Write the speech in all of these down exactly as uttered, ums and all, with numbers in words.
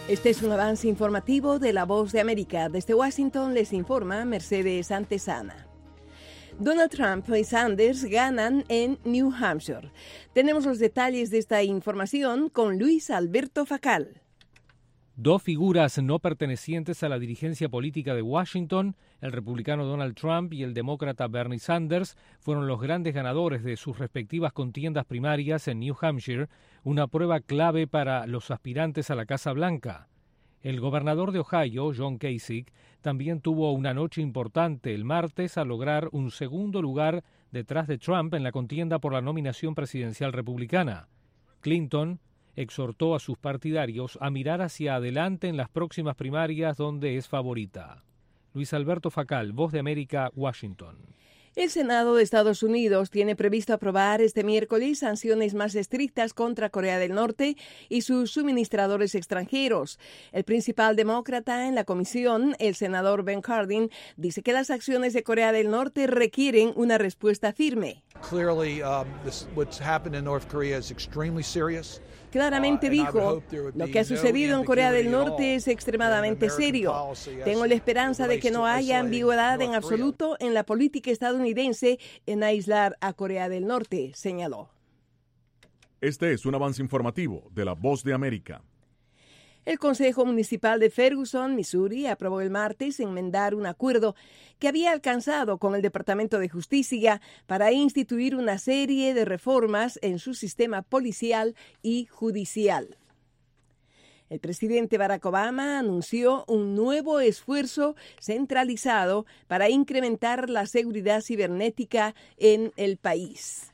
Este es un avance informativo de La Voz de América. Desde Washington les informa Mercedes Antesana. Donald Trump y Sanders ganan en New Hampshire. Tenemos los detalles de esta información con Luis Alberto Facal. Dos figuras no pertenecientes a la dirigencia política de Washington, el republicano Donald Trump y el demócrata Bernie Sanders, fueron los grandes ganadores de sus respectivas contiendas primarias en New Hampshire, una prueba clave para los aspirantes a la Casa Blanca. El gobernador de Ohio, John Kasich, también tuvo una noche importante el martes al lograr un segundo lugar detrás de Trump en la contienda por la nominación presidencial republicana. Clinton exhortó a sus partidarios a mirar hacia adelante en las próximas primarias donde es favorita. Luis Alberto Facal, Voz de América, Washington. El Senado de Estados Unidos tiene previsto aprobar este miércoles sanciones más estrictas contra Corea del Norte y sus suministradores extranjeros. El principal demócrata en la comisión, el senador Ben Cardin, dice que las acciones de Corea del Norte requieren una respuesta firme. Clearly, um, this, what's happened in North Korea is extremely serious. Claramente dijo, lo que ha sucedido en Corea del Norte es extremadamente serio. Tengo la esperanza de que no haya ambigüedad en absoluto en la política estadounidense en aislar a Corea del Norte, señaló. Este es un avance informativo de La Voz de América. El Consejo Municipal de Ferguson, Missouri, aprobó el martes enmendar un acuerdo que había alcanzado con el Departamento de Justicia para instituir una serie de reformas en su sistema policial y judicial. El presidente Barack Obama anunció un nuevo esfuerzo centralizado para incrementar la seguridad cibernética en el país.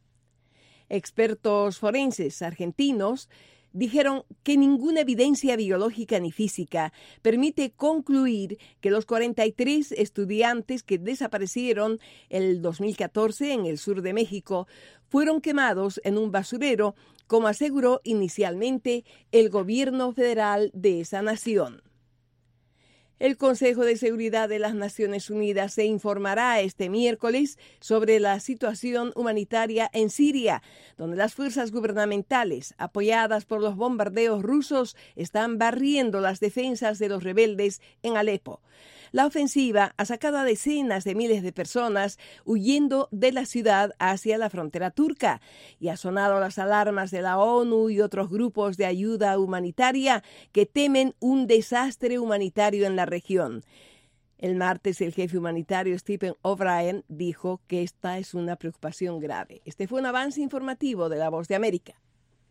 Expertos forenses argentinos dijeron que ninguna evidencia biológica ni física permite concluir que los cuarenta y tres estudiantes que desaparecieron el dos mil catorce en el sur de México fueron quemados en un basurero, como aseguró inicialmente el gobierno federal de esa nación. El Consejo de Seguridad de las Naciones Unidas se informará este miércoles sobre la situación humanitaria en Siria, donde las fuerzas gubernamentales, apoyadas por los bombardeos rusos, están barriendo las defensas de los rebeldes en Alepo. La ofensiva ha sacado a decenas de miles de personas huyendo de la ciudad hacia la frontera turca y ha sonado las alarmas de la ONU y otros grupos de ayuda humanitaria que temen un desastre humanitario en la región. El martes, el jefe humanitario Stephen O'Brien dijo que esta es una preocupación grave. Este fue un avance informativo de La Voz de América.